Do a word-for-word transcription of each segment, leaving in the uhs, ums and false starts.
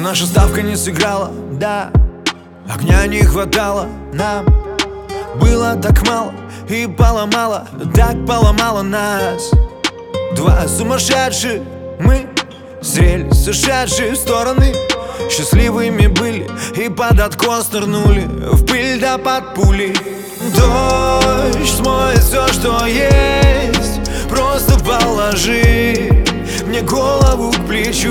наша ставка не сыграла, да. Огня не хватало нам. Было так мало и поломало, так поломало нас. Два сумасшедших мы зрели сошедшие в стороны. Счастливыми были и под откос нырнули в пыль да под пули. Дождь смоет все, что есть. Просто положи мне голову к плечу.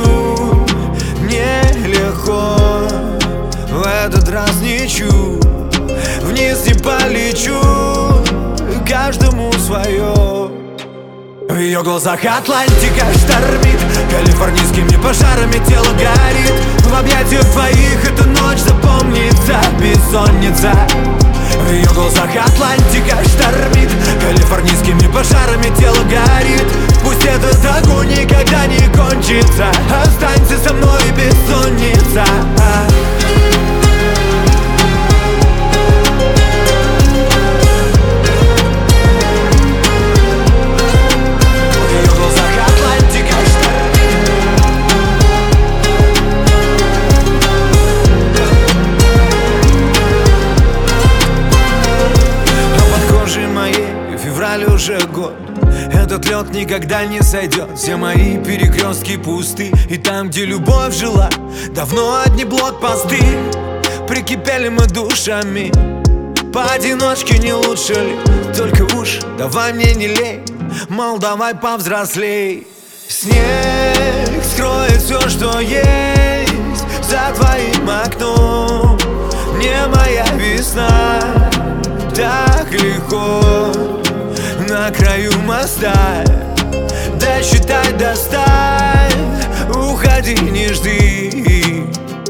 Нелегко в этот раз ничу. Вниз не полечу, каждому свое. В ее глазах Атлантика штормит, калифорнийскими пожарами тело горит. В объятиях твоих эта ночь запомнится, бессонница. В ее глазах Атлантика штормит, калифорнийскими пожарами тело горит. Пусть этот огонь никогда не кончится, останься со мной, бессонница. Февраль уже год, этот лед никогда не сойдет. Все мои перекрестки пусты, и там, где любовь жила, давно одни блокпосты. Прикипели мы душами, поодиночке не лучше ли? Только уж давай мне не лей, мол, давай повзрослей. Снег скроет все, что есть за твоим окном. Не моя весна, так легко на краю моста. Досчитай до ста, уходи, не жди.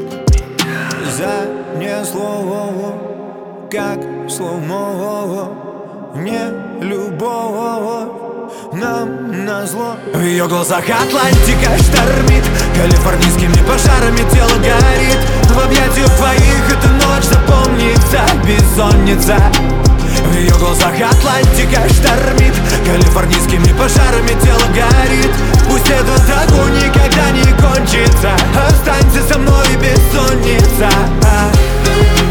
Занесло, как сломало, не любовь нам назло. В ее глазах Атлантика штормит, калифорнийскими пожарами тело горит. В объятиях твоих эта ночь запомнится, бессонница. В ее глазах Атлантика штормит, калифорнийскими пожарами тело горит. Пусть этот огонь никогда не кончится, останься со мной, бессонница.